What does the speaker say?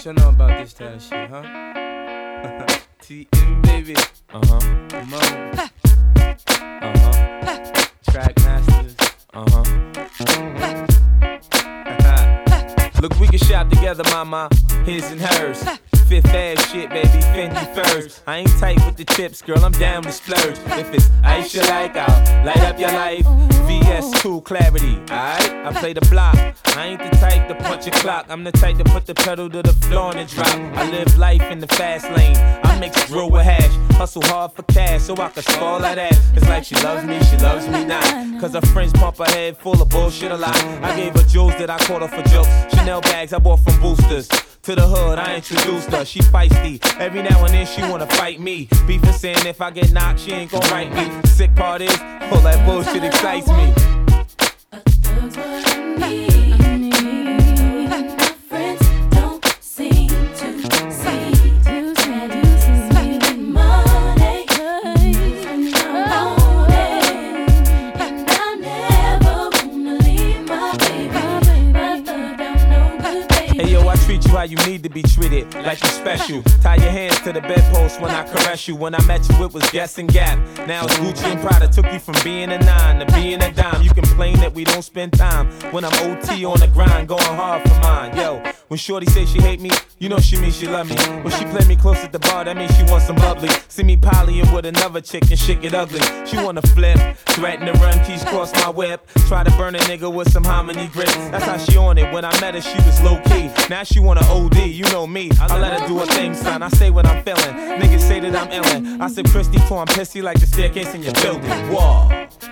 What you know about this type of shit, huh? TM, baby. Come on. Track masters. Look, we can shop together, mama. His and hers. Fifth Ave shit, baby, Fendi first. I ain't tight with the chips, girl, I'm down to splurge. If it's ice you like, I'll light up your life. VS2 clarity, alright? I play the block. I ain't the type to punch a clock. I'm the type to put the pedal to the floor and it drop. I live life in the fast lane. I mix drill with hash. Hustle hard for cash so I can spoil that ass. It's like she loves me not. Cause her friends pump her head full of bullshit a lot. I gave her jewels that I caught her for jokes. Chanel bags I bought from Boosters. To the hood, I introduced her, she feisty. Every now and then she wanna fight me. Beefin' saying if I get knocked, she ain't gon' write me. Sick part is, all that bullshit excites me. That's what I need. My friends don't seem to see. Spending money, I'm on it. And I never wanna leave my baby. I thought I'm no good, baby. Hey yo, I treat you how you need to be treated, like you special. Tie your hands to the bedpost when I caress you. When I met you, it was Guess and Gap. Now it's Gucci and Prada. Took you from being a 9 to being a dime. You complain that we don't spend time when I'm OT on the grind, going hard for mine. Yo, when Shorty say she hate me, you know she mean she love me. When she play me close at the bar, that means she wants some bubbly. See me polying with another chick and shit get ugly. She wanna flip, threaten to run, keys cross my whip. Try to burn a nigga with some hominy grits. That's how she on it. When I met her, she was low key. Now she wanna OD, you know me. I let her do her thing, son. I say what I'm feeling. Niggas say that I'm illin'. I said Christy too, I'm pissy like the staircase in your building. Whoa.